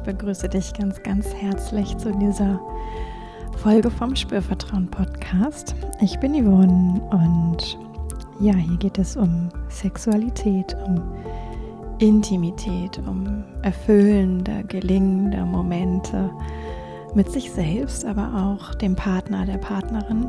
begrüße dich ganz, ganz herzlich zu dieser Folge vom Spürvertrauen Podcast. Ich bin Yvonne und ja, hier geht es um Sexualität, um Intimität, um erfüllende, gelingende Momente mit sich selbst, aber auch dem Partner, der Partnerin.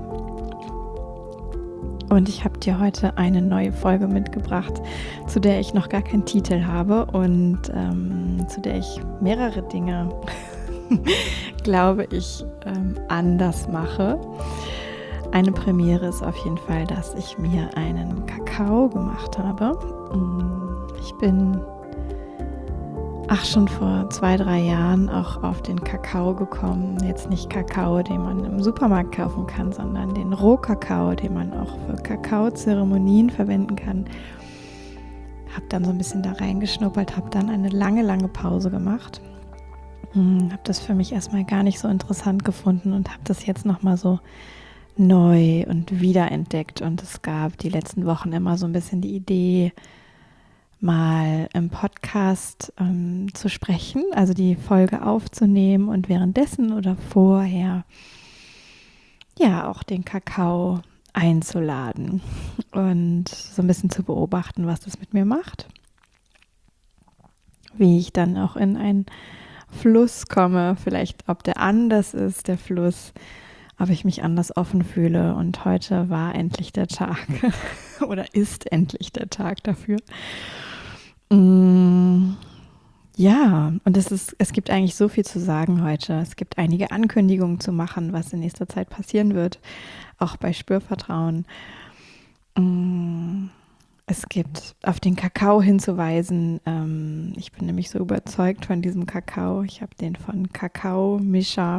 Und ich habe dir heute eine neue Folge mitgebracht, zu der ich noch gar keinen Titel habe und zu der ich mehrere Dinge, glaube ich, anders mache. Eine Premiere ist auf jeden Fall, dass ich mir einen Kakao gemacht habe. Ich bin schon vor 2-3 Jahren auch auf den Kakao gekommen. Jetzt nicht Kakao, den man im Supermarkt kaufen kann, sondern den Rohkakao, den man auch für Kakaozeremonien verwenden kann. Habe dann so ein bisschen da reingeschnuppert, habe dann eine lange, lange Pause gemacht. Habe das für mich erstmal gar nicht so interessant gefunden und habe das jetzt nochmal so neu und wiederentdeckt. Und es gab die letzten Wochen immer so ein bisschen die Idee, mal im Podcast zu sprechen, also die Folge aufzunehmen und währenddessen oder vorher ja auch den Kakao einzuladen und so ein bisschen zu beobachten, was das mit mir macht, wie ich dann auch in einen Fluss komme, vielleicht ob der anders ist, der Fluss, ob ich mich anders offen fühle. Und heute war endlich der Tag oder ist endlich der Tag dafür. Ja, und es gibt eigentlich so viel zu sagen heute. Es gibt einige Ankündigungen zu machen, was in nächster Zeit passieren wird, auch bei Spürvertrauen. Es gibt auf den Kakao hinzuweisen. Ich bin nämlich so überzeugt von diesem Kakao. Ich habe den von Kakao Mischa,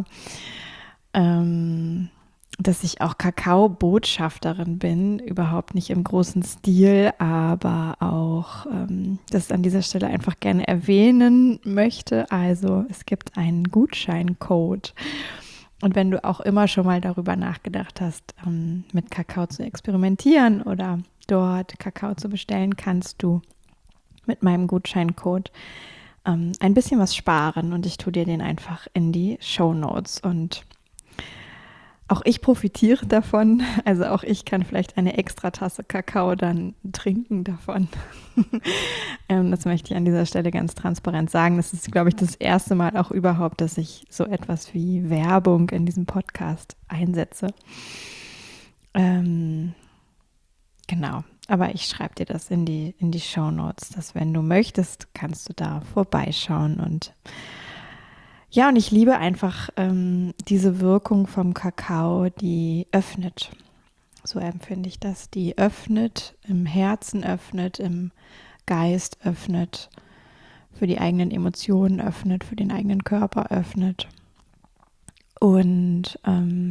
dass ich auch Kakao-Botschafterin bin, überhaupt nicht im großen Stil, aber auch das an dieser Stelle einfach gerne erwähnen möchte. Also es gibt einen Gutscheincode. Und wenn du auch immer schon mal darüber nachgedacht hast, mit Kakao zu experimentieren oder dort Kakao zu bestellen, kannst du mit meinem Gutscheincode ein bisschen was sparen und ich tue dir den einfach in die Shownotes. Und auch ich profitiere davon, also auch ich kann vielleicht eine extra Tasse Kakao dann trinken davon. Das möchte ich an dieser Stelle ganz transparent sagen. Das ist, glaube ich, das erste Mal auch überhaupt, dass ich so etwas wie Werbung in diesem Podcast einsetze. Genau, aber ich schreibe dir das in die Shownotes, dass wenn du möchtest, kannst du da vorbeischauen und ja, und ich liebe einfach diese Wirkung vom Kakao, die öffnet. So empfinde ich das. Die öffnet, im Herzen öffnet, im Geist öffnet, für die eigenen Emotionen öffnet, für den eigenen Körper öffnet. Und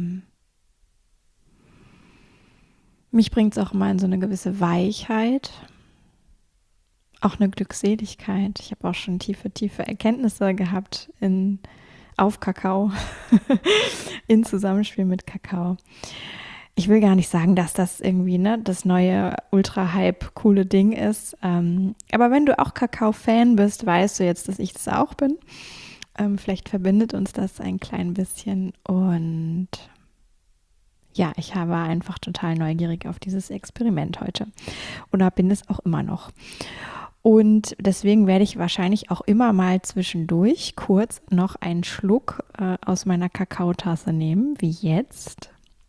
mich bringt es auch immer in so eine gewisse Weichheit, auch eine Glückseligkeit. Ich habe auch schon tiefe Erkenntnisse gehabt auf Kakao, in Zusammenspiel mit Kakao. Ich will gar nicht sagen, dass das irgendwie das neue Ultra-Hype coole Ding ist. Aber wenn du auch Kakao-Fan bist, weißt du jetzt, dass ich das auch bin. Vielleicht verbindet uns das ein klein bisschen. Und ja, ich war einfach total neugierig auf dieses Experiment heute. Oder bin es auch immer noch. Und deswegen werde ich wahrscheinlich auch immer mal zwischendurch kurz noch einen Schluck aus meiner Kakaotasse nehmen, wie jetzt.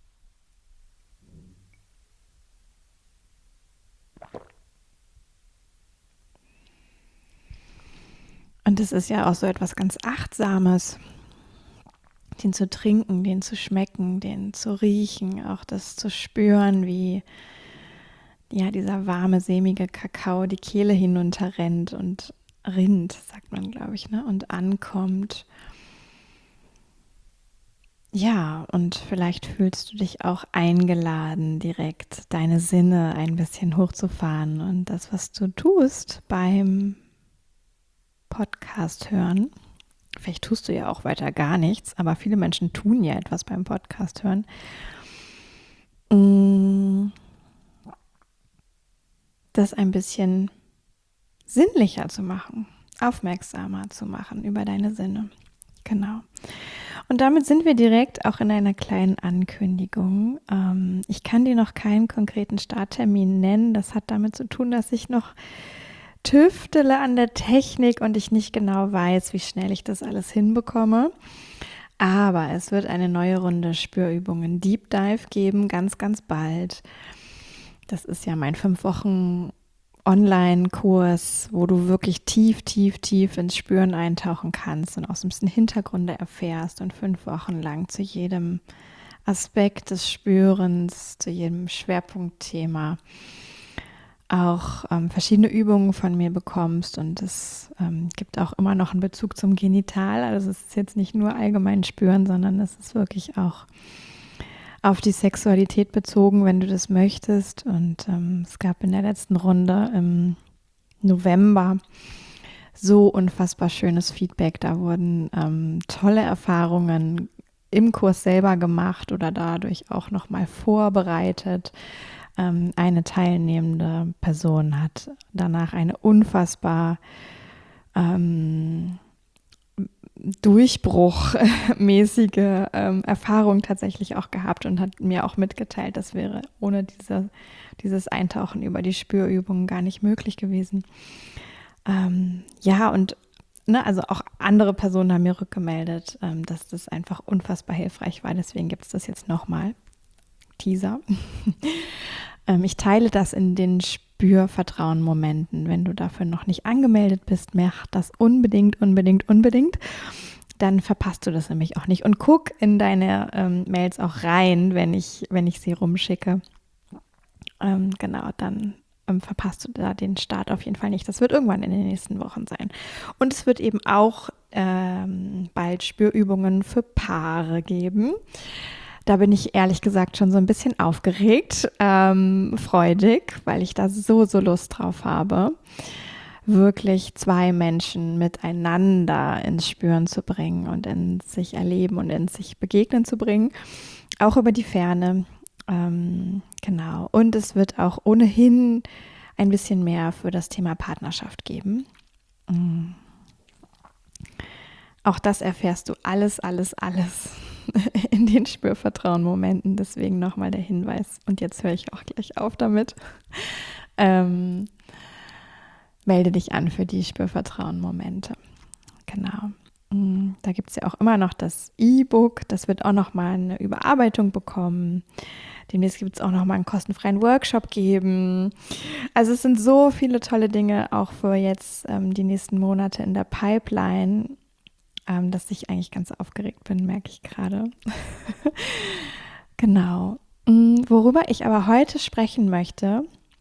Und es ist ja auch so etwas ganz Achtsames, den zu trinken, den zu schmecken, den zu riechen, auch das zu spüren, wie ja, dieser warme, sämige Kakao die Kehle hinunterrennt und rinnt, sagt man, glaube ich, und ankommt. Ja, und vielleicht fühlst du dich auch eingeladen, direkt deine Sinne ein bisschen hochzufahren und das, was du tust beim Podcast hören. Vielleicht tust du ja auch weiter gar nichts, aber viele Menschen tun ja etwas beim Podcast hören. Das ein bisschen sinnlicher zu machen, aufmerksamer zu machen über deine Sinne. Genau. Und damit sind wir direkt auch in einer kleinen Ankündigung. Ich kann dir noch keinen konkreten Starttermin nennen. Das hat damit zu tun, dass ich noch tüftele an der Technik und ich nicht genau weiß, wie schnell ich das alles hinbekomme. Aber es wird eine neue Runde Spürübungen Deep Dive geben, ganz, ganz bald. Das ist ja mein 5 Wochen Online-Kurs, wo du wirklich tief, tief, tief ins Spüren eintauchen kannst und auch so ein bisschen Hintergründe erfährst und 5 Wochen lang zu jedem Aspekt des Spürens, zu jedem Schwerpunktthema auch verschiedene Übungen von mir bekommst und es gibt auch immer noch einen Bezug zum Genital. Also es ist jetzt nicht nur allgemein Spüren, sondern es ist wirklich auch auf die Sexualität bezogen, wenn du das möchtest. Und es gab in der letzten Runde im November so unfassbar schönes Feedback. Da wurden tolle Erfahrungen im Kurs selber gemacht oder dadurch auch nochmal vorbereitet. Eine teilnehmende Person hat danach eine unfassbar durchbruchmäßige Erfahrung tatsächlich auch gehabt und hat mir auch mitgeteilt, das wäre ohne dieses Eintauchen über die Spürübungen gar nicht möglich gewesen. Ja, und also auch andere Personen haben mir rückgemeldet, dass das einfach unfassbar hilfreich war. Deswegen gibt es das jetzt nochmal. Teaser. Ich teile das in den Spürvertrauen-Momenten. Wenn du dafür noch nicht angemeldet bist, mach das unbedingt. Dann verpasst du das nämlich auch nicht. Und guck in deine Mails auch rein, wenn ich sie rumschicke. Genau, dann verpasst du da den Start auf jeden Fall nicht. Das wird irgendwann in den nächsten Wochen sein. Und es wird eben auch bald Spürübungen für Paare geben. Da bin ich ehrlich gesagt schon so ein bisschen aufgeregt, freudig, weil ich da so Lust drauf habe, wirklich 2 Menschen miteinander ins Spüren zu bringen und in sich erleben und in sich begegnen zu bringen, auch über die Ferne. Genau. Und es wird auch ohnehin ein bisschen mehr für das Thema Partnerschaft geben. Auch das erfährst du alles in den Spürvertrauen-Momenten. Deswegen nochmal der Hinweis. Und jetzt höre ich auch gleich auf damit. Melde dich an für die Spürvertrauen-Momente. Genau. Da gibt es ja auch immer noch das E-Book. Das wird auch nochmal eine Überarbeitung bekommen. Demnächst gibt es auch nochmal einen kostenfreien Workshop geben. Also es sind so viele tolle Dinge auch für jetzt die nächsten Monate in der Pipeline, dass ich eigentlich ganz aufgeregt bin, merke ich gerade. Genau. Worüber ich aber heute sprechen möchte,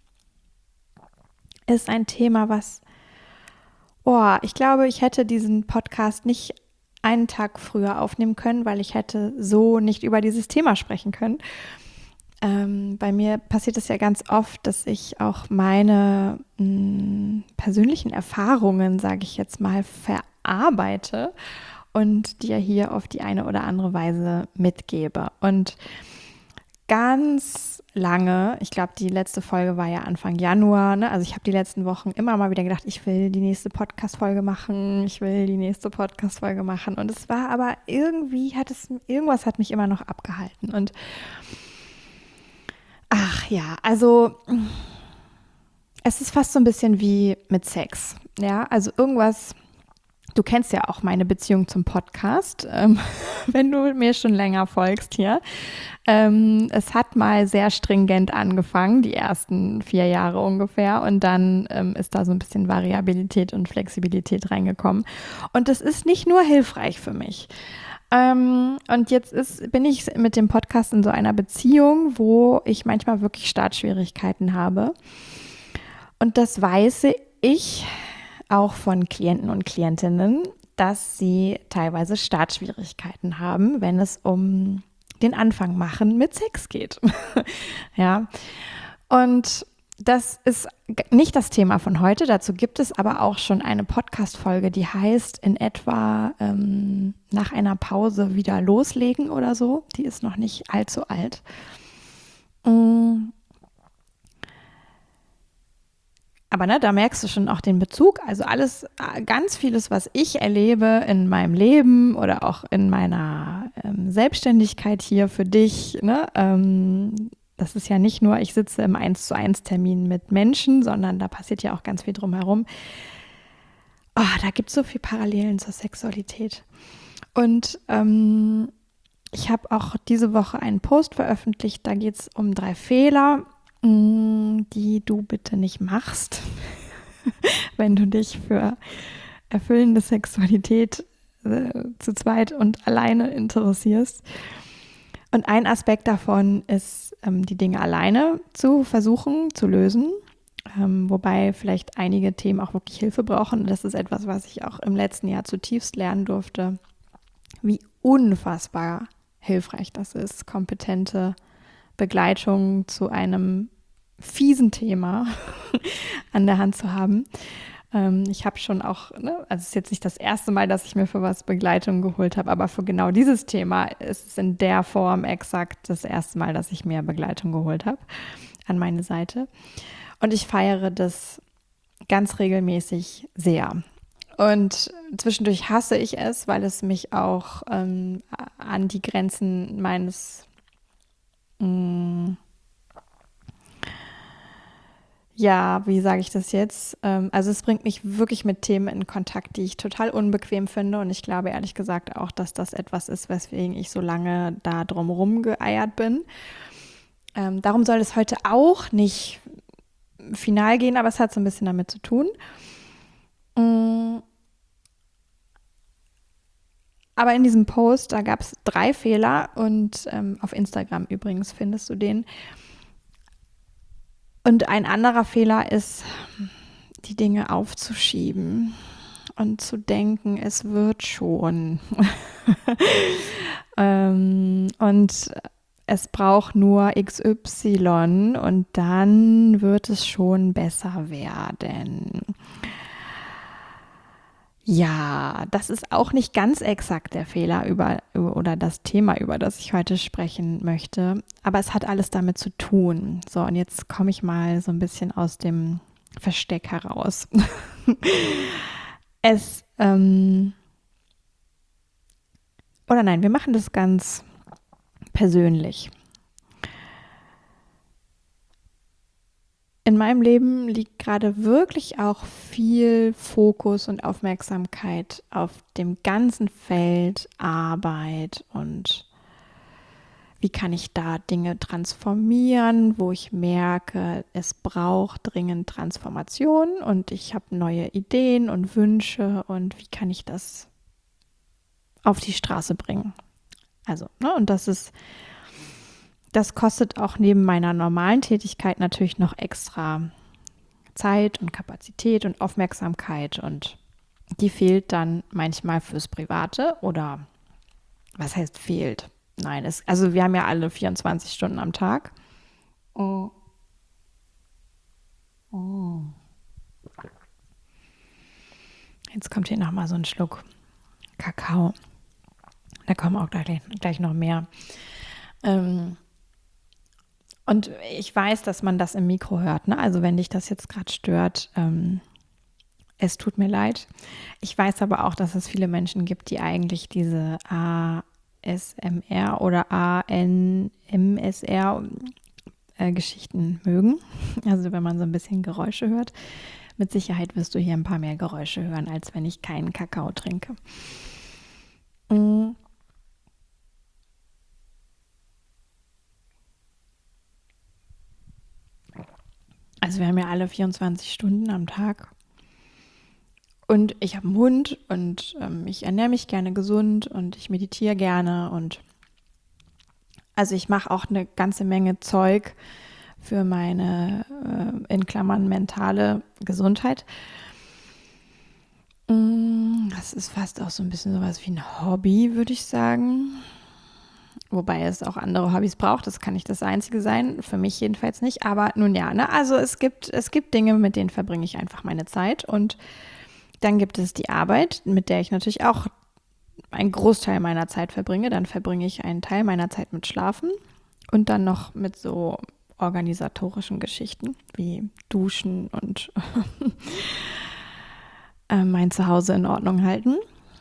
ist ein Thema, ich glaube, ich hätte diesen Podcast nicht einen Tag früher aufnehmen können, weil ich hätte so nicht über dieses Thema sprechen können. Bei mir passiert es ja ganz oft, dass ich auch meine persönlichen Erfahrungen, sage ich jetzt mal, verarbeite und dir hier auf die eine oder andere Weise mitgebe. Und ganz lange, ich glaube, die letzte Folge war ja Anfang Januar, ne? Also ich habe die letzten Wochen immer mal wieder gedacht, ich will die nächste Podcast-Folge machen. Und es war aber irgendwas hat mich immer noch abgehalten. Und ach ja, also es ist fast so ein bisschen wie mit Sex. Ja, also irgendwas. Du kennst ja auch meine Beziehung zum Podcast, wenn du mir schon länger folgst hier. Es hat mal sehr stringent angefangen, die ersten 4 Jahre ungefähr. Und dann ist da so ein bisschen Variabilität und Flexibilität reingekommen. Und das ist nicht nur hilfreich für mich. Und jetzt bin ich mit dem Podcast in so einer Beziehung, wo ich manchmal wirklich Startschwierigkeiten habe. Und das weiß ich auch von Klienten und Klientinnen, dass sie teilweise Startschwierigkeiten haben, wenn es um den Anfang machen mit Sex geht. Ja, und das ist nicht das Thema von heute. Dazu gibt es aber auch schon eine Podcast-Folge, die heißt in etwa nach einer Pause wieder loslegen oder so. Die ist noch nicht allzu alt. Aber ne, da merkst du schon auch den Bezug. Also alles, ganz vieles, was ich erlebe in meinem Leben oder auch in meiner Selbstständigkeit hier für dich, ne, das ist ja nicht nur, ich sitze im 1:1 Termin mit Menschen, sondern da passiert ja auch ganz viel drumherum. Oh, da gibt es so viele Parallelen zur Sexualität. Und ich habe auch diese Woche einen Post veröffentlicht, da geht es um 3 Fehler, die du bitte nicht machst, wenn du dich für erfüllende Sexualität zu zweit und alleine interessierst. Und ein Aspekt davon ist, die Dinge alleine zu versuchen zu lösen, wobei vielleicht einige Themen auch wirklich Hilfe brauchen. Und das ist etwas, was ich auch im letzten Jahr zutiefst lernen durfte, wie unfassbar hilfreich das ist, kompetente Begleitung zu einem fiesen Thema an der Hand zu haben. Ich habe schon auch, ne, also es ist jetzt nicht das erste Mal, dass ich mir für was Begleitung geholt habe, aber für genau dieses Thema ist es in der Form exakt das erste Mal, dass ich mir Begleitung geholt habe an meine Seite. Und ich feiere das ganz regelmäßig sehr. Und zwischendurch hasse ich es, weil es mich auch an die Grenzen meines ja, wie sage ich das jetzt? Also es bringt mich wirklich mit Themen in Kontakt, die ich total unbequem finde. Und ich glaube ehrlich gesagt auch, dass das etwas ist, weswegen ich so lange da drumherum geeiert bin. Darum soll es heute auch nicht final gehen, aber es hat so ein bisschen damit zu tun. Aber in diesem Post, da gab es 3 Fehler und auf Instagram übrigens findest du den. Und ein anderer Fehler ist, die Dinge aufzuschieben und zu denken, es wird schon. Und es braucht nur XY und dann wird es schon besser werden. Ja, das ist auch nicht ganz exakt der Fehler oder das Thema, über das ich heute sprechen möchte. Aber es hat alles damit zu tun. So, und jetzt komme ich mal so ein bisschen aus dem Versteck heraus. Oder nein, wir machen das ganz persönlich. In meinem Leben liegt gerade wirklich auch viel Fokus und Aufmerksamkeit auf dem ganzen Feld Arbeit und wie kann ich da Dinge transformieren, wo ich merke, es braucht dringend Transformation und ich habe neue Ideen und Wünsche und wie kann ich das auf die Straße bringen. Also, ne, und das kostet auch neben meiner normalen Tätigkeit natürlich noch extra Zeit und Kapazität und Aufmerksamkeit und die fehlt dann manchmal fürs Private oder was heißt fehlt? Nein, also wir haben ja alle 24 Stunden am Tag. Oh. Oh. Jetzt kommt hier nochmal so ein Schluck Kakao. Da kommen auch gleich noch mehr. Und ich weiß, dass man das im Mikro hört, ne? Also wenn dich das jetzt gerade stört, es tut mir leid. Ich weiß aber auch, dass es viele Menschen gibt, die eigentlich diese ASMR oder ANMSR Geschichten mögen. Also wenn man so ein bisschen Geräusche hört. Mit Sicherheit wirst du hier ein paar mehr Geräusche hören, als wenn ich keinen Kakao trinke. Also wir haben ja alle 24 Stunden am Tag. Und ich habe einen Hund und ich ernähre mich gerne gesund und ich meditiere gerne und also ich mache auch eine ganze Menge Zeug für meine, in Klammern, mentale Gesundheit. Das ist fast auch so ein bisschen sowas wie ein Hobby, würde ich sagen. Wobei es auch andere Hobbys braucht, das kann nicht das Einzige sein, für mich jedenfalls nicht. Aber nun ja, ne? Also es gibt Dinge, mit denen verbringe ich einfach meine Zeit und dann gibt es die Arbeit, mit der ich natürlich auch einen Großteil meiner Zeit verbringe. Dann verbringe ich einen Teil meiner Zeit mit Schlafen und dann noch mit so organisatorischen Geschichten wie Duschen und mein Zuhause in Ordnung halten.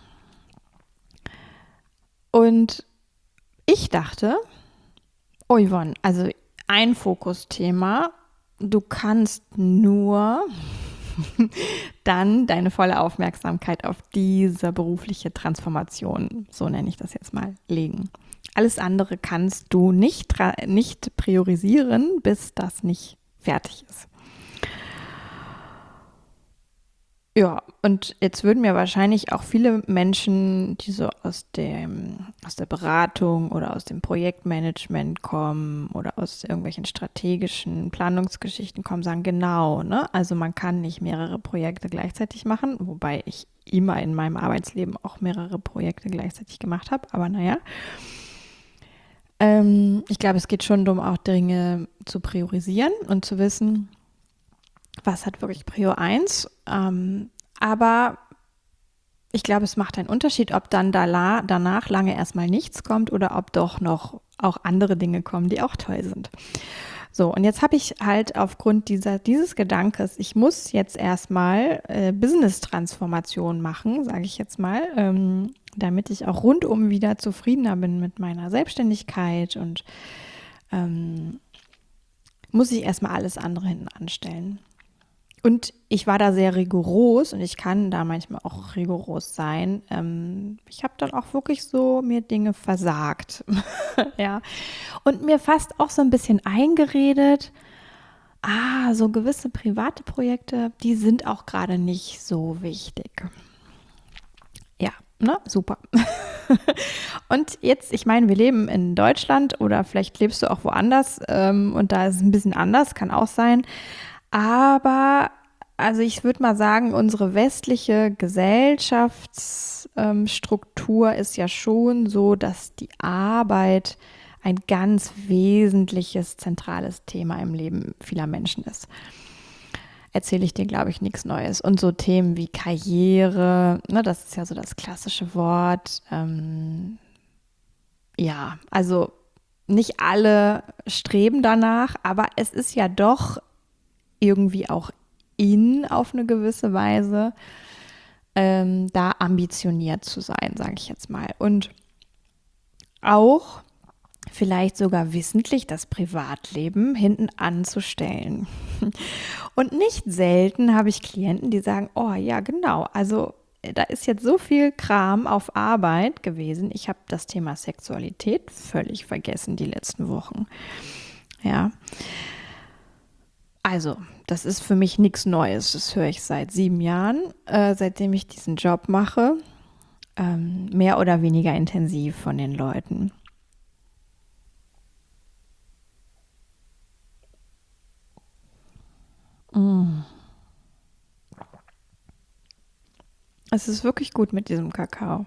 Und ich dachte, oh Yvonne, also ein Fokusthema, du kannst nur dann deine volle Aufmerksamkeit auf diese berufliche Transformation, so nenne ich das jetzt mal, legen. Alles andere kannst du nicht priorisieren, bis das nicht fertig ist. Ja, und jetzt würden mir wahrscheinlich auch viele Menschen, die so aus der Beratung oder aus dem Projektmanagement kommen oder aus irgendwelchen strategischen Planungsgeschichten kommen, sagen, genau, ne? Also man kann nicht mehrere Projekte gleichzeitig machen, wobei ich immer in meinem Arbeitsleben auch mehrere Projekte gleichzeitig gemacht habe, aber naja. Ich glaube, es geht schon darum, auch Dinge zu priorisieren und zu wissen, was hat wirklich Prio 1. Aber ich glaube, es macht einen Unterschied, ob dann danach lange erstmal nichts kommt oder ob doch noch auch andere Dinge kommen, die auch toll sind. So, und jetzt habe ich halt aufgrund dieses Gedankes, ich muss jetzt erstmal Business-Transformation machen, sage ich jetzt mal, damit ich auch rundum wieder zufriedener bin mit meiner Selbstständigkeit und muss ich erstmal alles andere hinten anstellen. Und ich war da sehr rigoros und ich kann da manchmal auch rigoros sein. Ich habe dann auch wirklich so mir Dinge versagt. Ja. Und mir fast auch so ein bisschen eingeredet, so gewisse private Projekte, die sind auch gerade nicht so wichtig. Ja, ne? Super. Und jetzt, ich meine, wir leben in Deutschland oder vielleicht lebst du auch woanders und da ist es ein bisschen anders, kann auch sein. Aber, also ich würde mal sagen, unsere westliche Gesellschaftsstruktur ist ja schon so, dass die Arbeit ein ganz wesentliches, zentrales Thema im Leben vieler Menschen ist. Erzähle ich dir, glaube ich, nichts Neues. Und so Themen wie Karriere, ne, das ist ja so das klassische Wort. Ja, also nicht alle streben danach, aber es ist ja doch irgendwie auch auf eine gewisse Weise, da ambitioniert zu sein, sage ich jetzt mal. Und auch vielleicht sogar wissentlich das Privatleben hinten anzustellen. Und nicht selten habe ich Klienten, die sagen, oh ja, genau, also da ist jetzt so viel Kram auf Arbeit gewesen. Ich habe das Thema Sexualität völlig vergessen die letzten Wochen. Ja. Also, das ist für mich nichts Neues. Das höre ich seit 7 Jahren, seitdem ich diesen Job mache, mehr oder weniger intensiv von den Leuten. Es ist wirklich gut mit diesem Kakao.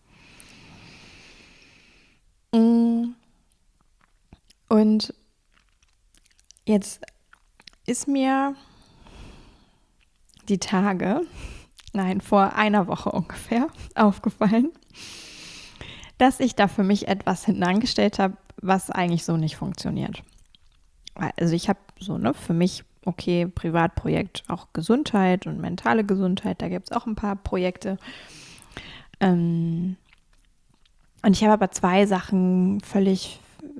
Und jetzt ist mir die Tage, nein, vor einer Woche ungefähr, aufgefallen, dass ich da für mich etwas hinten angestellt habe, was eigentlich so nicht funktioniert. Also ich habe so, ne, für mich, okay, Privatprojekt, auch Gesundheit und mentale Gesundheit, da gibt es auch ein paar Projekte. Und ich habe aber 2 Sachen völlig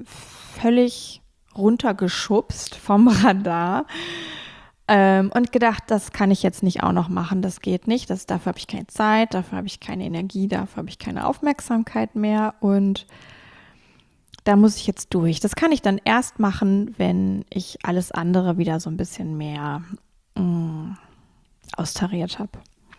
runtergeschubst vom Radar und gedacht, das kann ich jetzt nicht auch noch machen, das geht nicht, dafür habe ich keine Zeit, dafür habe ich keine Energie, dafür habe ich keine Aufmerksamkeit mehr und da muss ich jetzt durch. Das kann ich dann erst machen, wenn ich alles andere wieder so ein bisschen mehr austariert habe.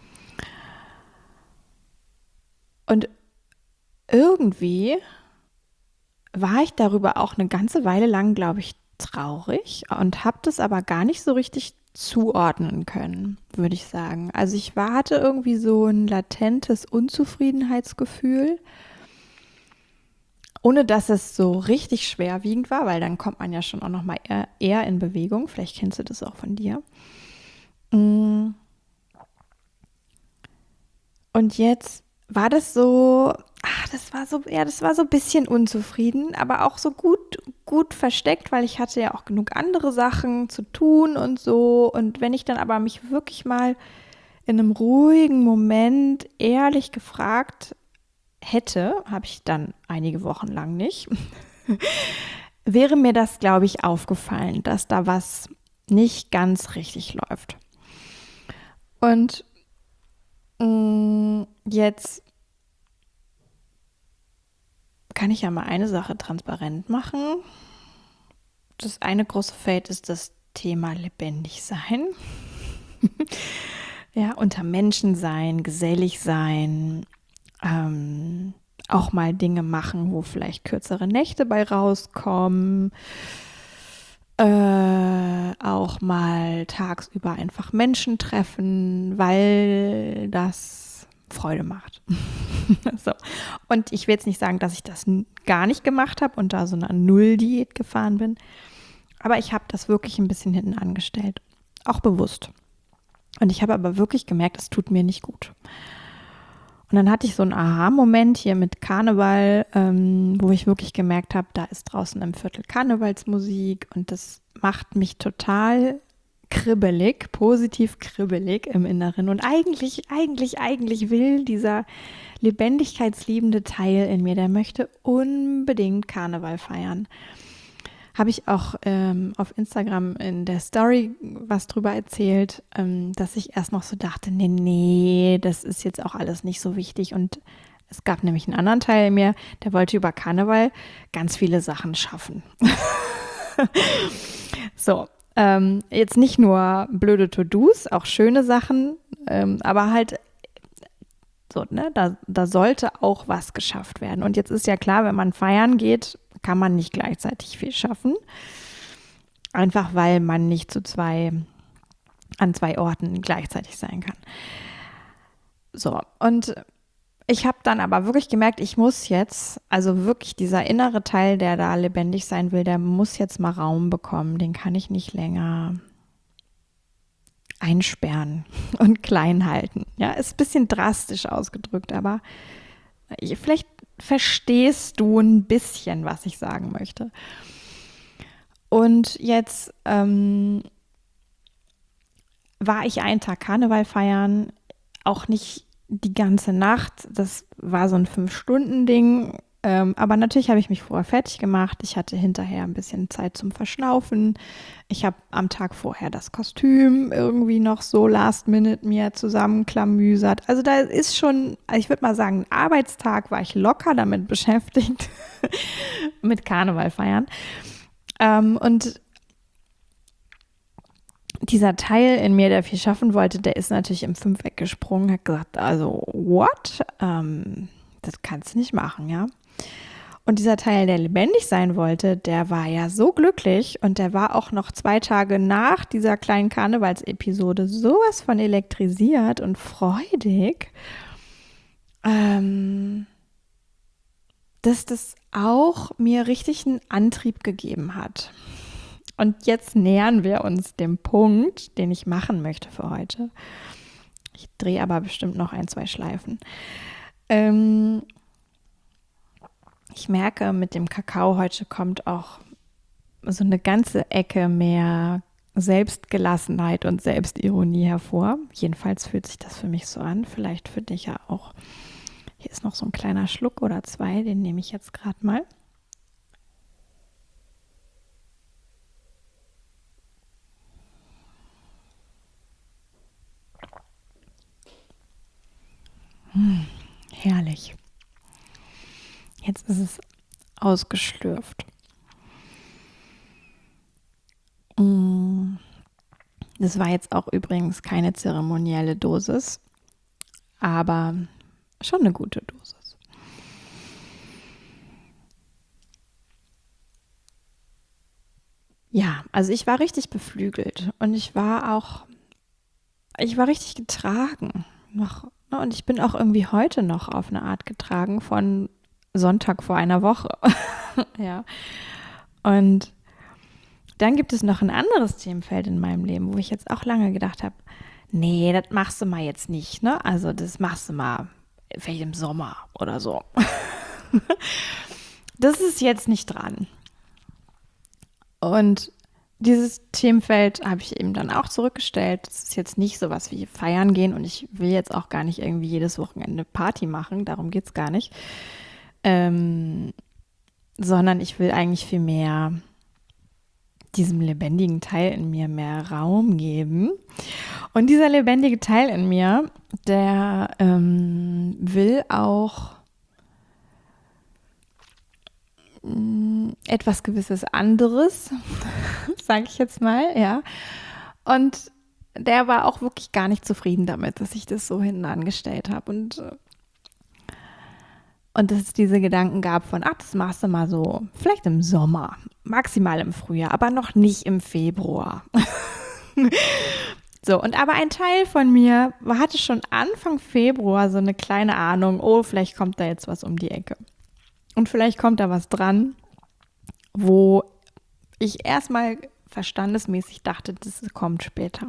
Und irgendwie war ich darüber auch eine ganze Weile lang, glaube ich, traurig und habe das aber gar nicht so richtig zuordnen können, würde ich sagen. Also ich hatte irgendwie so ein latentes Unzufriedenheitsgefühl, ohne dass es so richtig schwerwiegend war, weil dann kommt man ja schon auch noch mal eher in Bewegung. Vielleicht kennst du das auch von dir. Und jetzt war das so, das war so ein bisschen unzufrieden, aber auch so gut versteckt, weil ich hatte ja auch genug andere Sachen zu tun und so. Und wenn ich dann aber mich wirklich mal in einem ruhigen Moment ehrlich gefragt hätte, habe ich dann einige Wochen lang nicht, wäre mir das, glaube ich, aufgefallen, dass da was nicht ganz richtig läuft. Und jetzt kann ich ja mal eine Sache transparent machen. Das eine große Feld ist das Thema lebendig sein. Ja, unter Menschen sein, gesellig sein, auch mal Dinge machen, wo vielleicht kürzere Nächte bei rauskommen, auch mal tagsüber einfach Menschen treffen, weil das Freude macht. So. Und ich will jetzt nicht sagen, dass ich das gar nicht gemacht habe und da so eine Null-Diät gefahren bin, aber ich habe das wirklich ein bisschen hinten angestellt, auch bewusst. Und ich habe aber wirklich gemerkt, es tut mir nicht gut. Und dann hatte ich so einen Aha-Moment hier mit Karneval, wo ich wirklich gemerkt habe, da ist draußen im Viertel Karnevalsmusik und das macht mich total kribbelig, positiv kribbelig im Inneren. Und eigentlich will dieser lebendigkeitsliebende Teil in mir, der möchte unbedingt Karneval feiern. Habe ich auch auf Instagram in der Story was drüber erzählt, dass ich erst noch so dachte, nee, das ist jetzt auch alles nicht so wichtig. Und es gab nämlich einen anderen Teil in mir, der wollte über Karneval ganz viele Sachen schaffen. So, jetzt nicht nur blöde To-Dos, auch schöne Sachen, aber halt so, ne, da sollte auch was geschafft werden. Und jetzt ist ja klar, wenn man feiern geht, kann man nicht gleichzeitig viel schaffen. Einfach weil man nicht an zwei Orten gleichzeitig sein kann. So, und ich habe dann aber wirklich gemerkt, ich muss jetzt, also wirklich dieser innere Teil, der da lebendig sein will, der muss jetzt mal Raum bekommen. Den kann ich nicht länger einsperren und klein halten. Ja, ist ein bisschen drastisch ausgedrückt, aber vielleicht verstehst du ein bisschen, was ich sagen möchte. Und jetzt war ich einen Tag Karneval feiern, auch nicht die ganze Nacht. Das war so ein 5-Stunden-Ding. Aber natürlich habe ich mich vorher fertig gemacht. Ich hatte hinterher ein bisschen Zeit zum Verschnaufen. Ich habe am Tag vorher das Kostüm irgendwie noch so last minute mir zusammenklamüsert. Also da ist schon, ich würde mal sagen, ein Arbeitstag war ich locker damit beschäftigt, mit Karneval feiern. Und dieser Teil in mir, der viel schaffen wollte, der ist natürlich im Fünfeck gesprungen, hat gesagt, also what? Das kannst du nicht machen, ja. Und dieser Teil, der lebendig sein wollte, der war ja so glücklich und der war auch noch 2 Tage nach dieser kleinen Karnevalsepisode sowas von elektrisiert und freudig, dass das auch mir richtig einen Antrieb gegeben hat. Und jetzt nähern wir uns dem Punkt, den ich machen möchte für heute. Ich drehe aber bestimmt noch 1, 2 Schleifen. Ich merke, mit dem Kakao heute kommt auch so eine ganze Ecke mehr Selbstgelassenheit und Selbstironie hervor. Jedenfalls fühlt sich das für mich so an. Vielleicht für dich ja auch. Hier ist noch so ein kleiner Schluck oder 2, den nehme ich jetzt gerade mal. Herrlich. Jetzt ist es ausgeschlürft. Das war jetzt auch übrigens keine zeremonielle Dosis, aber schon eine gute Dosis. Ja, also ich war richtig beflügelt und ich war richtig getragen. Und ich bin auch irgendwie heute noch auf eine Art getragen von Sonntag vor einer Woche. Ja. Und dann gibt es noch ein anderes Themenfeld in meinem Leben, wo ich jetzt auch lange gedacht habe, nee, das machst du mal jetzt nicht, ne? Also das machst du mal vielleicht im Sommer oder so. Das ist jetzt nicht dran. Und dieses Themenfeld habe ich eben dann auch zurückgestellt. Das ist jetzt nicht sowas wie feiern gehen und ich will jetzt auch gar nicht irgendwie jedes Wochenende Party machen, darum geht es gar nicht. Sondern ich will eigentlich viel mehr diesem lebendigen Teil in mir mehr Raum geben. Und dieser lebendige Teil in mir, der will auch etwas Gewisses anderes, sage ich jetzt mal, ja. Und der war auch wirklich gar nicht zufrieden damit, dass ich das so hinten angestellt habe. Und dass es diese Gedanken gab von, das machst du mal so, vielleicht im Sommer, maximal im Frühjahr, aber noch nicht im Februar. So, und aber ein Teil von mir hatte schon Anfang Februar so eine kleine Ahnung, vielleicht kommt da jetzt was um die Ecke. Und vielleicht kommt da was dran, wo ich erstmal verstandesmäßig dachte, das kommt später.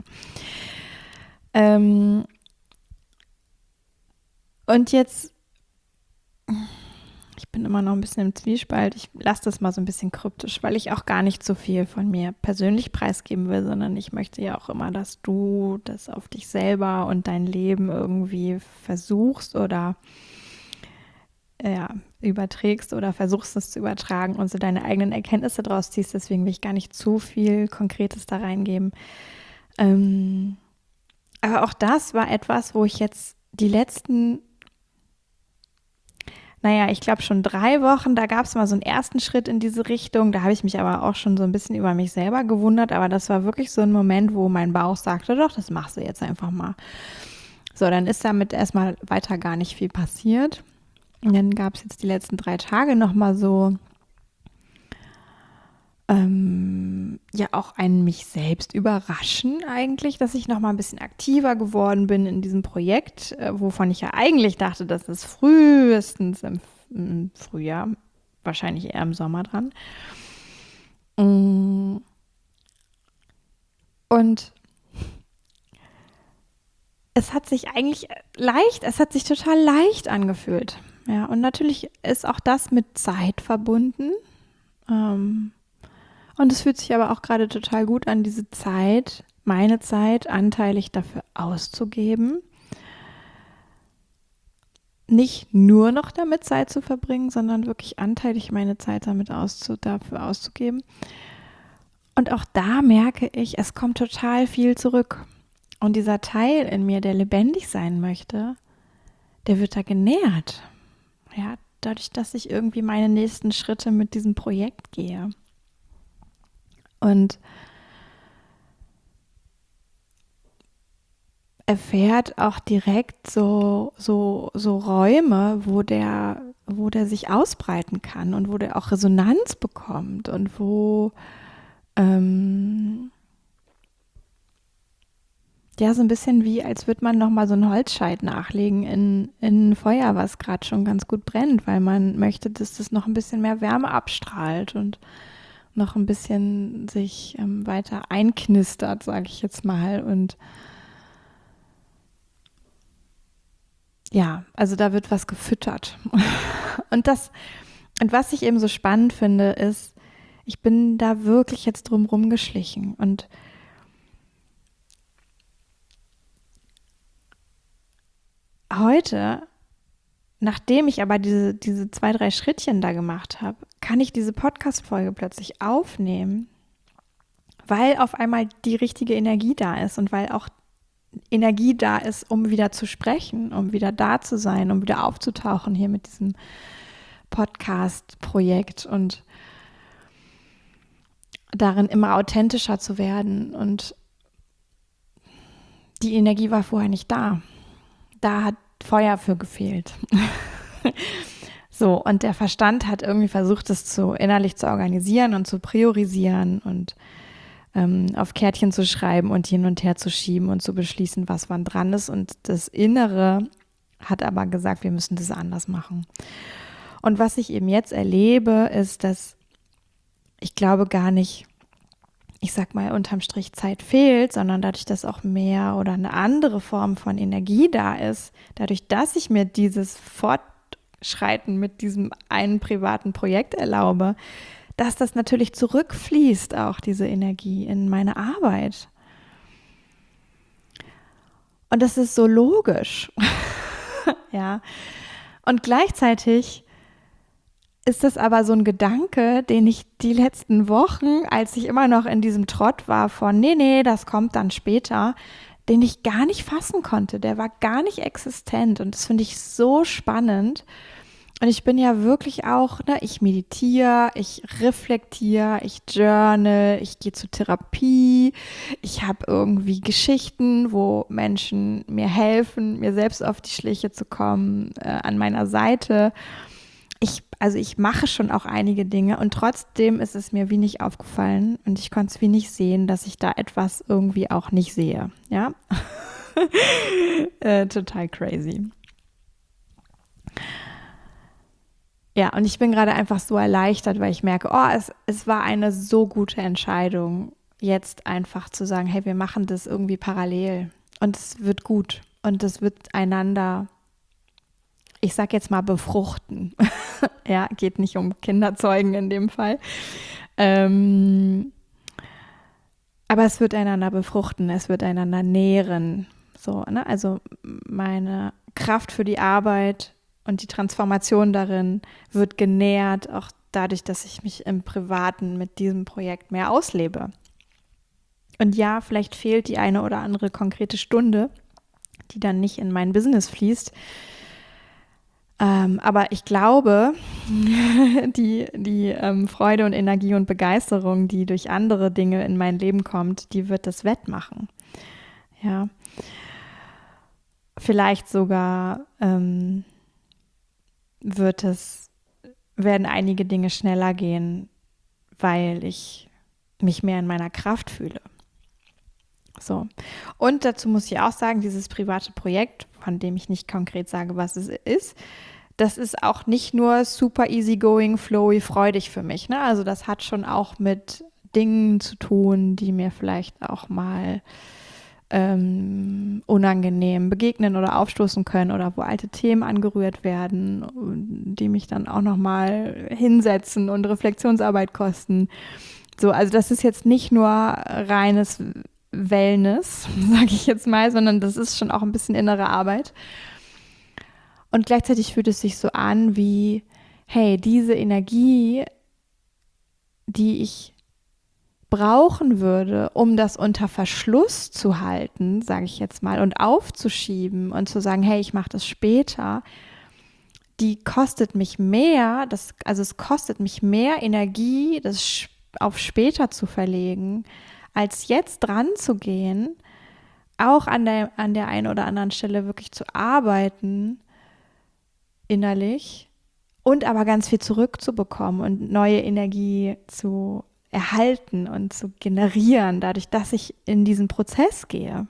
Und jetzt, ich bin immer noch ein bisschen im Zwiespalt, ich lasse das mal so ein bisschen kryptisch, weil ich auch gar nicht so viel von mir persönlich preisgeben will, sondern ich möchte ja auch immer, dass du das auf dich selber und dein Leben irgendwie versuchst oder überträgst oder versuchst es zu übertragen und so deine eigenen Erkenntnisse daraus ziehst. Deswegen will ich gar nicht zu viel Konkretes da reingeben. Aber auch das war etwas, wo ich jetzt die letzten, ich glaube schon 3 Wochen, da gab es mal so einen ersten Schritt in diese Richtung. Da habe ich mich aber auch schon so ein bisschen über mich selber gewundert. Aber das war wirklich so ein Moment, wo mein Bauch sagte, doch, das machst du jetzt einfach mal. So, dann ist damit erstmal weiter gar nicht viel passiert. Und dann gab es jetzt die letzten 3 Tage nochmal so, auch ein mich selbst überraschen eigentlich, dass ich nochmal ein bisschen aktiver geworden bin in diesem Projekt, wovon ich ja eigentlich dachte, dass es frühestens im Frühjahr, wahrscheinlich eher im Sommer dran. Und es hat sich total leicht angefühlt. Ja, und natürlich ist auch das mit Zeit verbunden. Und es fühlt sich aber auch gerade total gut an, diese Zeit, meine Zeit, anteilig dafür auszugeben. Nicht nur noch damit Zeit zu verbringen, sondern wirklich anteilig meine Zeit dafür auszugeben. Und auch da merke ich, es kommt total viel zurück. Und dieser Teil in mir, der lebendig sein möchte, der wird da genährt. Ja, dadurch, dass ich irgendwie meine nächsten Schritte mit diesem Projekt gehe. Und erfährt auch direkt so Räume, wo der sich ausbreiten kann und wo der auch Resonanz bekommt und wo so ein bisschen wie, als würde man nochmal so einen Holzscheit nachlegen in ein Feuer, was gerade schon ganz gut brennt, weil man möchte, dass das noch ein bisschen mehr Wärme abstrahlt und noch ein bisschen sich weiter einknistert, sage ich jetzt mal. Und ja, also da wird was gefüttert. Und was ich eben so spannend finde, ist, ich bin da wirklich jetzt drum rumgeschlichen und heute, nachdem ich aber diese 2, 3 Schrittchen da gemacht habe, kann ich diese Podcast-Folge plötzlich aufnehmen, weil auf einmal die richtige Energie da ist und weil auch Energie da ist, um wieder zu sprechen, um wieder da zu sein, um wieder aufzutauchen hier mit diesem Podcast-Projekt und darin immer authentischer zu werden. Und die Energie war vorher nicht da. Da hat Feuer für gefehlt. So, und der Verstand hat irgendwie versucht, es innerlich zu organisieren und zu priorisieren und auf Kärtchen zu schreiben und hin und her zu schieben und zu beschließen, was wann dran ist. Und das Innere hat aber gesagt, wir müssen das anders machen. Und was ich eben jetzt erlebe, ist, dass ich glaube gar nicht, ich sag mal, unterm Strich Zeit fehlt, sondern dadurch, dass auch mehr oder eine andere Form von Energie da ist, dadurch, dass ich mir dieses Fortschreiten mit diesem einen privaten Projekt erlaube, dass das natürlich zurückfließt, auch diese Energie in meine Arbeit. Und das ist so logisch. Ja. Und gleichzeitig ist das aber so ein Gedanke, den ich die letzten Wochen, als ich immer noch in diesem Trott war von, nee, das kommt dann später, den ich gar nicht fassen konnte. Der war gar nicht existent. Und das finde ich so spannend. Und ich bin ja wirklich auch, ne, ich meditiere, ich reflektiere, ich journal, ich gehe zur Therapie, ich habe irgendwie Geschichten, wo Menschen mir helfen, mir selbst auf die Schliche zu kommen, an meiner Seite. Also ich mache schon auch einige Dinge und trotzdem ist es mir wie nicht aufgefallen und ich konnte es wie nicht sehen, dass ich da etwas irgendwie auch nicht sehe. Ja, total crazy. Ja, und ich bin gerade einfach so erleichtert, weil ich merke, es war eine so gute Entscheidung, jetzt einfach zu sagen, hey, wir machen das irgendwie parallel und es wird gut und es wird einander, ich sag jetzt mal, befruchten. Ja, geht nicht um Kinderzeugen in dem Fall. Ähm, aber es wird einander befruchten, es wird einander nähren. So, ne? Also meine Kraft für die Arbeit und die Transformation darin wird genährt, auch dadurch, dass ich mich im Privaten mit diesem Projekt mehr auslebe. Und ja, vielleicht fehlt die eine oder andere konkrete Stunde, die dann nicht in mein Business fließt. Aber ich glaube, die Freude und Energie und Begeisterung, die durch andere Dinge in mein Leben kommt, die wird das wettmachen. Ja, vielleicht sogar werden einige Dinge schneller gehen, weil ich mich mehr in meiner Kraft fühle. So. Und dazu muss ich auch sagen, dieses private Projekt, von dem ich nicht konkret sage, was es ist, das ist auch nicht nur super easygoing, flowy, freudig für mich. Ne? Also das hat schon auch mit Dingen zu tun, die mir vielleicht auch mal unangenehm begegnen oder aufstoßen können oder wo alte Themen angerührt werden, die mich dann auch nochmal hinsetzen und Reflexionsarbeit kosten. So, also das ist jetzt nicht nur reines Wellness, sage ich jetzt mal, sondern das ist schon auch ein bisschen innere Arbeit. Und gleichzeitig fühlt es sich so an wie, hey, diese Energie, die ich brauchen würde, um das unter Verschluss zu halten, sage ich jetzt mal, und aufzuschieben und zu sagen, hey, ich mache das später, die kostet mich mehr, also es kostet mich mehr Energie, das auf später zu verlegen, als jetzt dran zu gehen, auch an der einen oder anderen Stelle wirklich zu arbeiten, innerlich, und aber ganz viel zurückzubekommen und neue Energie zu erhalten und zu generieren, dadurch, dass ich in diesen Prozess gehe.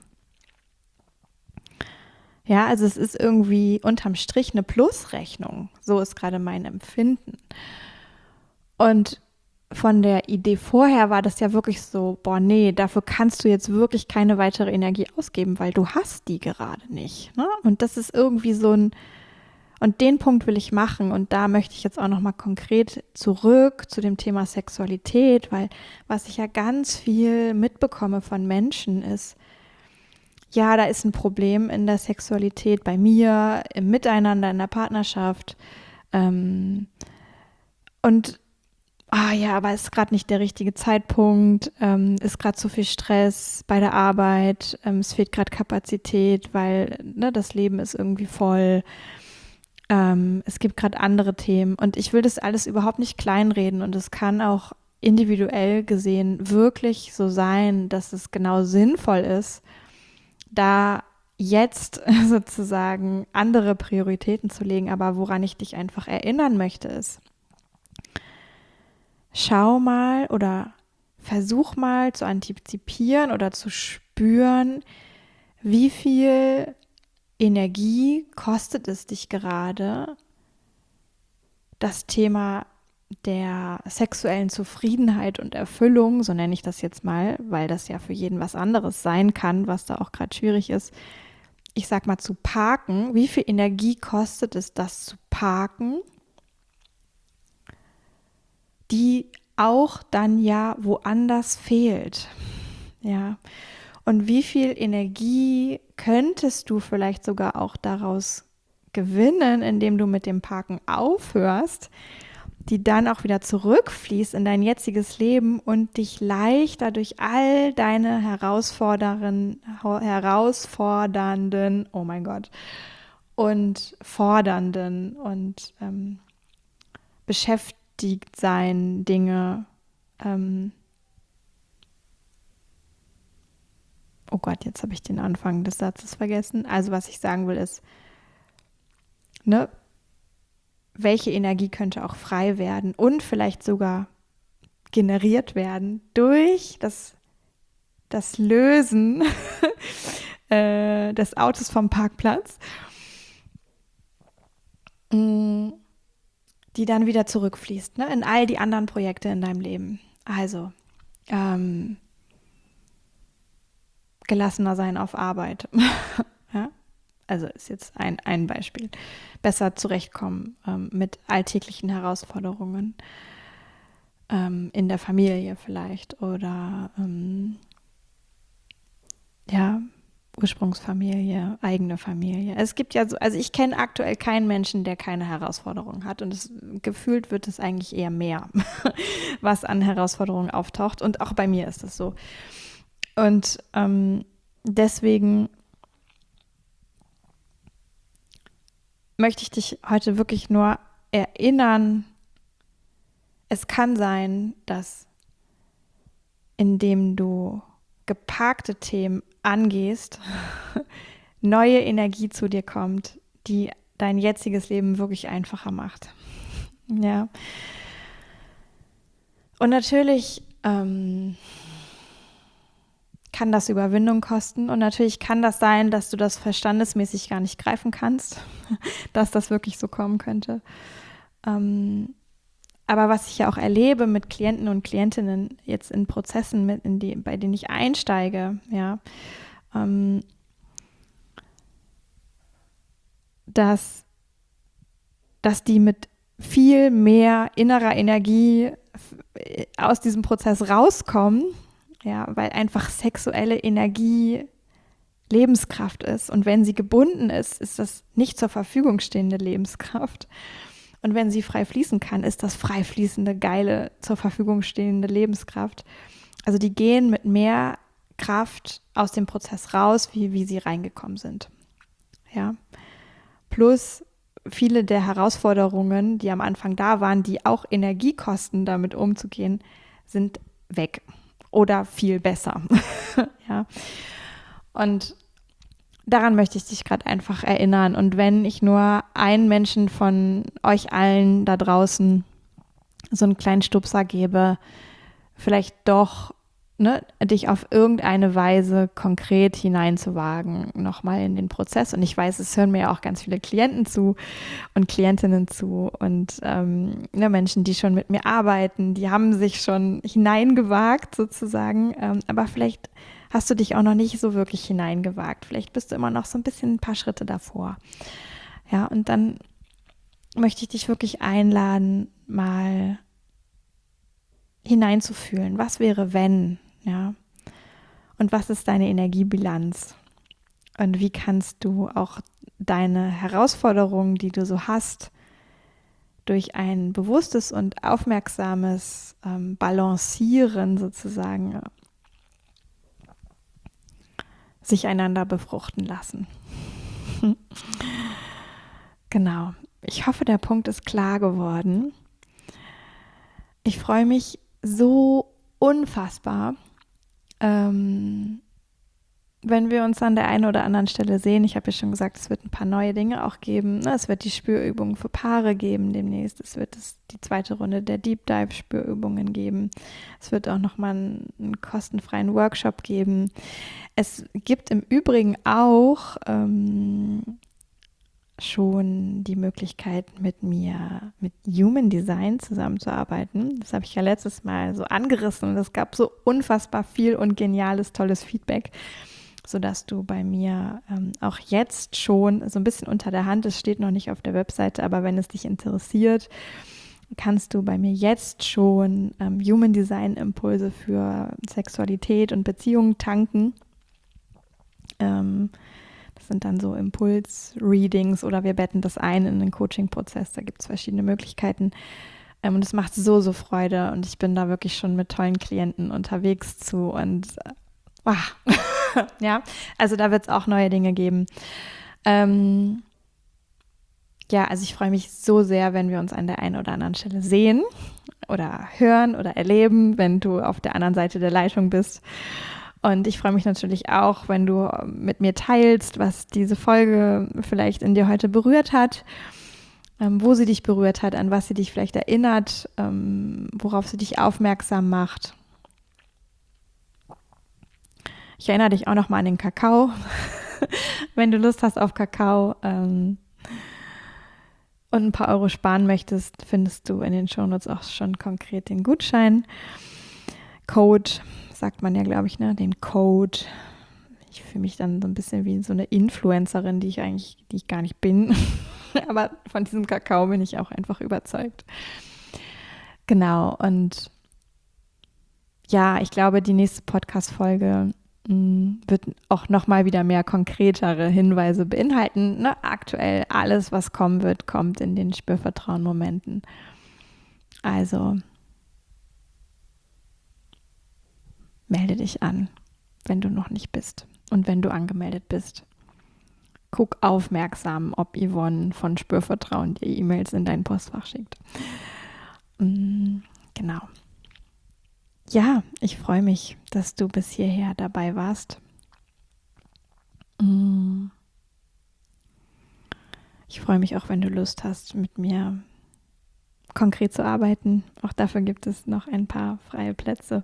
Ja, also es ist irgendwie unterm Strich eine Plusrechnung. So ist gerade mein Empfinden. Und von der Idee vorher war das ja wirklich so, boah, nee, dafür kannst du jetzt wirklich keine weitere Energie ausgeben, weil du hast die gerade nicht. Ne? Und das ist irgendwie so ein, und den Punkt will ich machen und da möchte ich jetzt auch nochmal konkret zurück zu dem Thema Sexualität, weil was ich ja ganz viel mitbekomme von Menschen ist, ja, da ist ein Problem in der Sexualität bei mir, im Miteinander, in der Partnerschaft. Und ja, aber es ist gerade nicht der richtige Zeitpunkt, ist gerade zu viel Stress bei der Arbeit, es fehlt gerade Kapazität, weil ne, das Leben ist irgendwie voll. Es gibt gerade andere Themen und ich will das alles überhaupt nicht kleinreden und es kann auch individuell gesehen wirklich so sein, dass es genau sinnvoll ist, da jetzt sozusagen andere Prioritäten zu legen, aber woran ich dich einfach erinnern möchte ist, schau mal oder versuch mal zu antizipieren oder zu spüren, wie viel Energie kostet es dich gerade, das Thema der sexuellen Zufriedenheit und Erfüllung, so nenne ich das jetzt mal, weil das ja für jeden was anderes sein kann, was da auch gerade schwierig ist, ich sag mal zu parken. Wie viel Energie kostet es, das zu parken, die auch dann ja woanders fehlt? Ja. Und wie viel Energie könntest du vielleicht sogar auch daraus gewinnen, indem du mit dem Parken aufhörst, die dann auch wieder zurückfließt in dein jetziges Leben und dich leichter durch all deine herausfordernden, oh mein Gott, und fordernden und beschäftigt sein Dinge, oh Gott, jetzt habe ich den Anfang des Satzes vergessen. Also was ich sagen will ist, ne, welche Energie könnte auch frei werden und vielleicht sogar generiert werden durch das Lösen des Autos vom Parkplatz, die dann wieder zurückfließt, ne, in all die anderen Projekte in deinem Leben. Also gelassener sein auf Arbeit. Ja? Also ist jetzt ein Beispiel. Besser zurechtkommen mit alltäglichen Herausforderungen in der Familie vielleicht oder ja, Ursprungsfamilie, eigene Familie. Es gibt ja so, also ich kenne aktuell keinen Menschen, der keine Herausforderungen hat und gefühlt wird es eigentlich eher mehr, was an Herausforderungen auftaucht und auch bei mir ist es so. Und deswegen möchte ich dich heute wirklich nur erinnern, es kann sein, dass indem du geparkte Themen angehst, neue Energie zu dir kommt, die dein jetziges Leben wirklich einfacher macht. Ja. Und natürlich kann das Überwindung kosten und natürlich kann das sein, dass du das verstandesmäßig gar nicht greifen kannst, dass das wirklich so kommen könnte. Aber was ich ja auch erlebe mit Klienten und Klientinnen jetzt in Prozessen, bei denen ich einsteige, ja, dass die mit viel mehr innerer Energie aus diesem Prozess rauskommen, ja, weil einfach sexuelle Energie Lebenskraft ist. Und wenn sie gebunden ist, ist das nicht zur Verfügung stehende Lebenskraft. Und wenn sie frei fließen kann, ist das frei fließende, geile, zur Verfügung stehende Lebenskraft. Also die gehen mit mehr Kraft aus dem Prozess raus, wie sie reingekommen sind. Ja. Plus viele der Herausforderungen, die am Anfang da waren, die auch Energie kosten, damit umzugehen, sind weg oder viel besser. Ja. Und daran möchte ich dich gerade einfach erinnern. Und wenn ich nur einen Menschen von euch allen da draußen so einen kleinen Stupser gebe, vielleicht doch dich auf irgendeine Weise konkret hineinzuwagen, nochmal in den Prozess. Und ich weiß, es hören mir ja auch ganz viele Klienten zu und Klientinnen zu und Menschen, die schon mit mir arbeiten, die haben sich schon hineingewagt sozusagen. Aber vielleicht hast du dich auch noch nicht so wirklich hineingewagt. Vielleicht bist du immer noch so ein paar Schritte davor. Ja, und dann möchte ich dich wirklich einladen, mal hineinzufühlen. Was wäre, wenn? Ja. Und was ist deine Energiebilanz? Und wie kannst du auch deine Herausforderungen, die du so hast, durch ein bewusstes und aufmerksames Balancieren sozusagen sich einander befruchten lassen. Genau. Ich hoffe, der Punkt ist klar geworden. Ich freue mich so unfassbar, wenn wir uns an der einen oder anderen Stelle sehen. Ich habe ja schon gesagt, es wird ein paar neue Dinge auch geben. Es wird die Spürübungen für Paare geben demnächst. Es wird die zweite Runde der Deep Dive Spürübungen geben. Es wird auch nochmal einen kostenfreien Workshop geben. Es gibt im Übrigen auch schon die Möglichkeit, mit mir, mit Human Design zusammenzuarbeiten. Das habe ich ja letztes Mal so angerissen und es gab so unfassbar viel und geniales, tolles Feedback, sodass du bei mir auch jetzt schon so ein bisschen unter der Hand, es steht noch nicht auf der Webseite, aber wenn es dich interessiert, kannst du bei mir jetzt schon Human Design Impulse für Sexualität und Beziehungen tanken. Das sind dann so Impuls-Readings oder wir betten das ein in den Coaching-Prozess. Da gibt es verschiedene Möglichkeiten. Und es macht so, so Freude. Und ich bin da wirklich schon mit tollen Klienten unterwegs zu. Und ja, also da wird es auch neue Dinge geben. Ja, also ich freue mich so sehr, wenn wir uns an der einen oder anderen Stelle sehen oder hören oder erleben, wenn du auf der anderen Seite der Leitung bist. Und ich freue mich natürlich auch, wenn du mit mir teilst, was diese Folge vielleicht in dir heute berührt hat, wo sie dich berührt hat, an was sie dich vielleicht erinnert, worauf sie dich aufmerksam macht. Ich erinnere dich auch nochmal an den Kakao. Wenn du Lust hast auf Kakao und ein paar Euro sparen möchtest, findest du in den Shownotes auch schon konkret den Gutschein. Code, sagt man ja, glaube ich, ne? Den Code. Ich fühle mich dann so ein bisschen wie so eine Influencerin, die ich gar nicht bin. Aber von diesem Kakao bin ich auch einfach überzeugt. Genau, und ja, ich glaube, die nächste Podcast-Folge wird auch nochmal wieder mehr konkretere Hinweise beinhalten. Ne? Aktuell alles, was kommen wird, kommt in den Spürvertrauen-Momenten. Also melde dich an, wenn du noch nicht bist und wenn du angemeldet bist. Guck aufmerksam, ob Yvonne von Spürvertrauen dir E-Mails in dein Postfach schickt. Genau. Ja, ich freue mich, dass du bis hierher dabei warst. Ich freue mich auch, wenn du Lust hast, mit mir konkret zu arbeiten. Auch dafür gibt es noch ein paar freie Plätze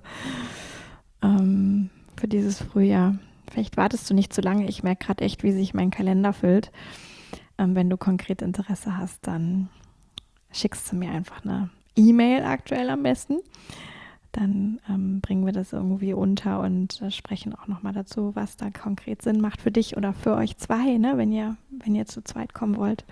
für dieses Frühjahr. Vielleicht wartest du nicht zu lange. Ich merke gerade echt, wie sich mein Kalender füllt. Wenn du konkret Interesse hast, dann schickst du mir einfach eine E-Mail aktuell am besten. Dann bringen wir das irgendwie unter und sprechen auch nochmal dazu, was da konkret Sinn macht für dich oder für euch zwei, ne, wenn ihr zu zweit kommen wollt.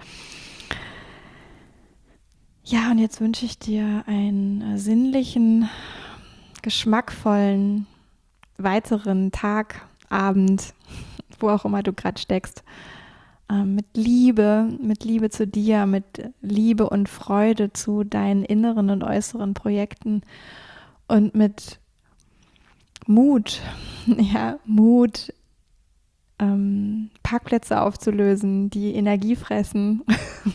Ja, und jetzt wünsche ich dir einen sinnlichen, geschmackvollen, weiteren Tag, Abend, wo auch immer du gerade steckst, mit Liebe zu dir, mit Liebe und Freude zu deinen inneren und äußeren Projekten und mit Mut, Parkplätze aufzulösen, die Energie fressen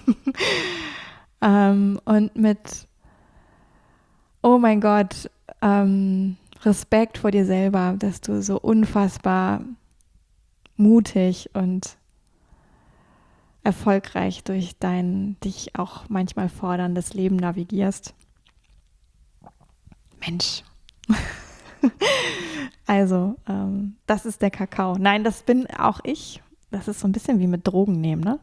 und mit, oh mein Gott, Respekt vor dir selber, dass du so unfassbar mutig und erfolgreich durch dein dich auch manchmal forderndes Leben navigierst. Mensch. Also, das ist der Kakao. Nein, das bin auch ich. Das ist so ein bisschen wie mit Drogen nehmen, ne?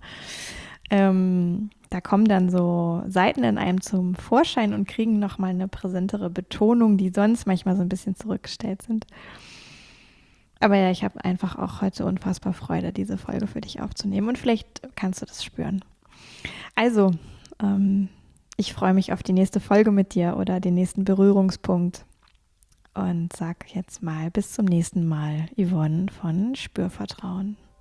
Da kommen dann so Seiten in einem zum Vorschein und kriegen nochmal eine präsentere Betonung, die sonst manchmal so ein bisschen zurückgestellt sind. Aber ja, ich habe einfach auch heute unfassbar Freude, diese Folge für dich aufzunehmen. Und vielleicht kannst du das spüren. Also, ich freue mich auf die nächste Folge mit dir oder den nächsten Berührungspunkt. Und sag jetzt mal bis zum nächsten Mal, Yvonne von Spürvertrauen.